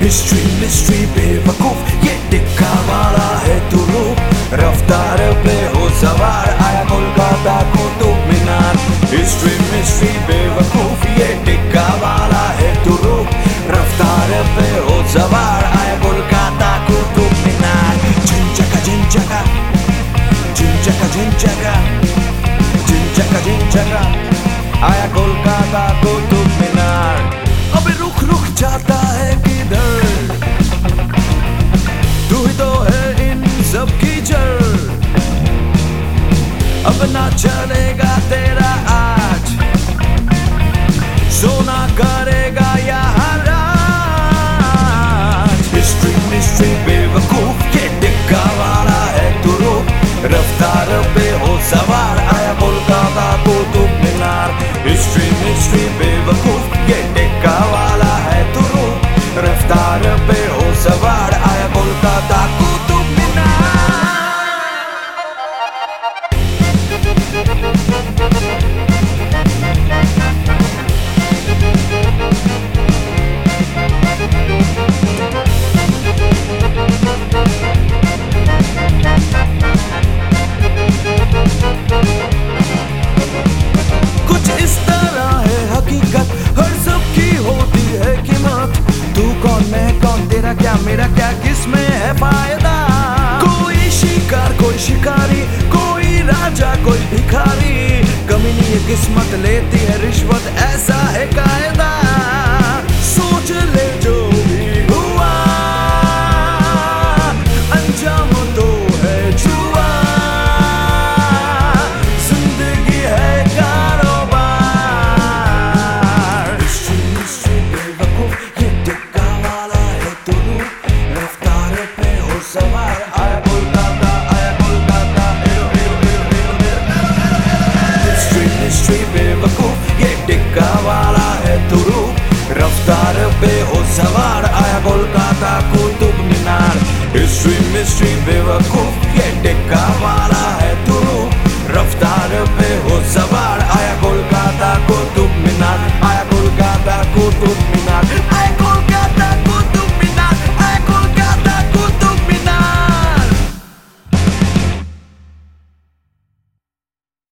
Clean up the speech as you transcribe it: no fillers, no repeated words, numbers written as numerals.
History mystery बेवकूफ ये टिक्का वाला है तू रूप रफ्तार पे हो सवार आया कोलकाता कुतुब मीनार। हिस्ट्री मिस्ट्री बेवकूफ ये टिक्का वाला है तू रूप रफ्तार पे हो सवार आया कोलकाता कुतुब मीनार। झिंझका झिंझका झिंझका झिंझका झिंझका झिंझका आया कोलकाता कुतुब मीनार। अबे रुक रुक जाता है किधर तू ही तो है इन सब की जड़। अब ना चलेगा तेरा आज सोना करेगा यहाँ राज। हिस्ट्री मिस्ट्री बेवकूफ ये टिक्का वाला है तू रूप रफ्तार पे हो सवार आया कोलकाता कुतुब मीनार। हिस्ट्री मिस्ट्री बेवकूफ ये टिक्का वाला है तू रूप रफ्तार पे हो सवार आया कोलकाता कुतुब मीनार। कुछ इस तरह है हकीकत हर सबकी होती है कीमत। तू कौन मैं कौन तेरा क्या मेरा क्या किसमें है फायदा। कोई शिकार कोई शिकारी कोई राजा कोई भिखारी कमी नहीं है किस्मत लेती है रिश्वत ऐसा है कायदा। सोच ले जो भी हुआ अंजाम तो है जुआ जिंदगी है कारोबार। हिस्ट्री मिस्ट्री बेवकूफ ये टिक्का वाला है तू रफ्तार पे हो सवार आया कोलकाता एरो एरो एरो एरो। हिस्ट्री मिस्ट्री बेवकूफ ये टिक्का वाला है तू रफ्तार पे हो सवार आया कोलकाता कुतुब मीनार। हिस्ट्री मिस्ट्री बेवकूफ ये टिक्का वाला है तू रफ्तार पे हो सवार आया कोलकाता कुतुब मीनार आया कोलकाता कुतुब।